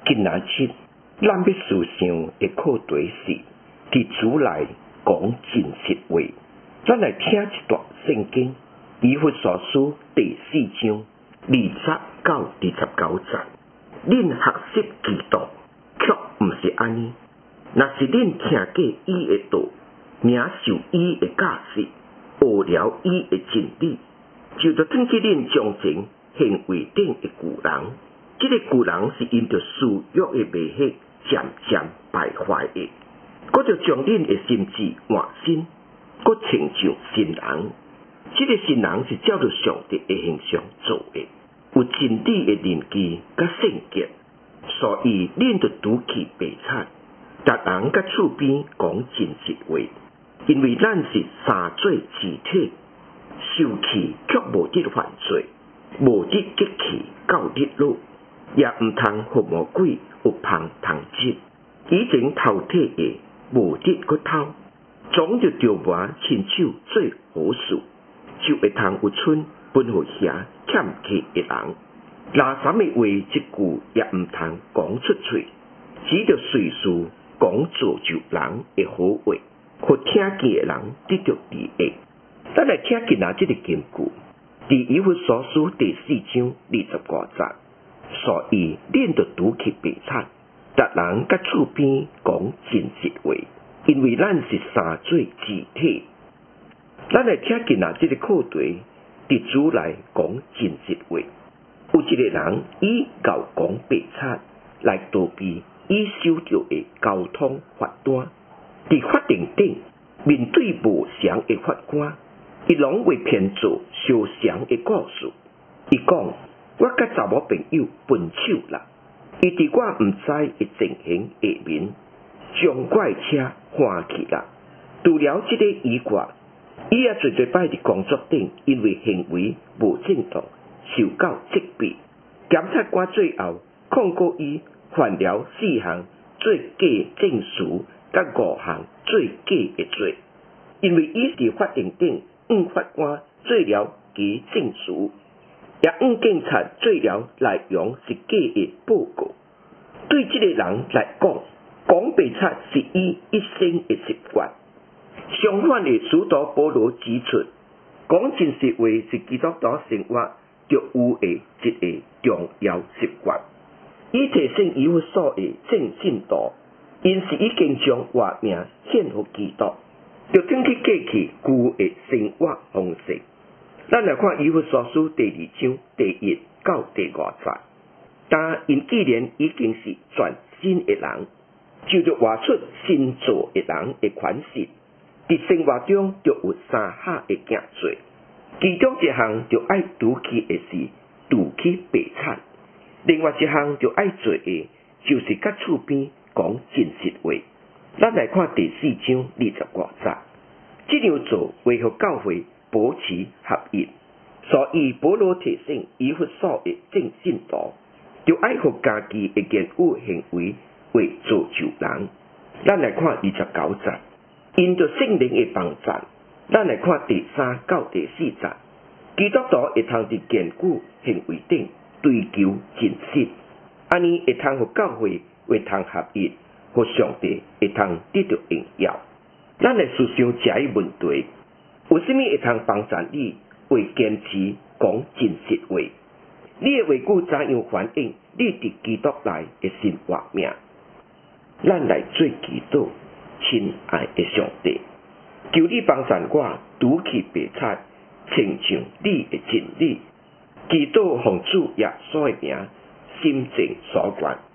今仔日，咱要思想的课题是伫主内讲真实话。咱来听一段圣经，以弗所书第4章20到29节。恁学习基督，却毋是安尼。若是恁听过伊的道，领受伊的教示，学了伊的真理，就着转去恁从前行为顶的旧人。这个旧人是因着私欲的迷惑渐渐败坏的，搁着将恁的心智换新，搁成就新人。这个新人是照着上帝的形象做的，有真理的认知甲圣洁，所以恁着拄起白菜，逐人甲厝边讲真实话，因为咱是三做肢体，受气却无得犯罪，无得激气到日落。也毋通互魔鬼有芳通缉，以前偷摕的无得搁偷，总着着磨亲手做好事，就会通有剩分互遐欠缺的人。拉三的话一句也毋通讲出嘴，只着随时讲造就人的好话，互听见的人得到利益。咱来听今仔这个经句，伫以弗所书第4章25节。所以，恁着拄起白菜，逐人甲厝边讲真实话，因为咱是三做肢体。咱来听今仔这个课题，伫主内讲真实话。有一个人以交讲白菜来逃避伊收到的交通罚单，伫法庭顶面对无常的法官，伊拢会编造相像的故事。伊讲。我甲查某朋友分手啦，伊伫我毋知的情形下面，将我的车翻去啦。除了这个以外，伊也做摆伫工作顶，因为行为无正当，受到责备。检察官最后控告伊犯了4项做假证书，甲5项做假的罪，因为伊伫法庭顶法官做了假证书。也警察做了内容是假的报告。对这个人来讲，讲白菜是伊一生的习惯。相反的，使徒保罗指出，讲真实话是基督徒生活着有的一个重要习惯。伊提醒以弗所的正信徒，因是已经将活命献予基督，着转去过去旧的生活方式。咱来看以弗所书第2章第1到第5节。但因既然已经是全新的人，就着活出新造的人的款式，伫生活中就有3项的行做。其中一项就爱拄起的是拄起白菜，另外一项就爱做的就是甲厝边讲真实话。咱来看第4章25节。这样做为互教会保持合一，所以保罗提醒以弗所的正信徒，就爱互家己的言语行为为造就人。咱来看29节，因着圣灵的帮助，咱来看第3到第4节。基督徒会通伫言语行为顶追求真实，安尼会通互教会会通合一，互上帝会通得到荣耀。咱来思想这个问题。有甚物会通帮助你为坚持讲真实话？你的话语怎样反映你伫基督内的新活命？咱来做祈祷，亲爱的上帝，求你帮助我拄起白菜，亲像你的真理。祈祷奉主耶稣的名，心静所愿。